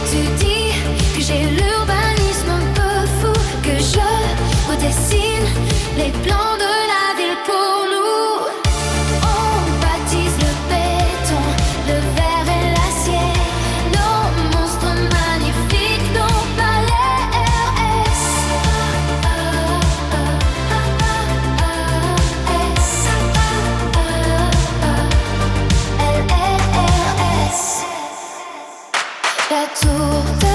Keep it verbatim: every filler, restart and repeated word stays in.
tu dis que j'ai l'urbanisme un peu fou, que je redessine les plans de la ville pour nous. On baptise le béton, le verre et l'acier, nos monstres magnifiques, nos palais R S. L R S. La tour de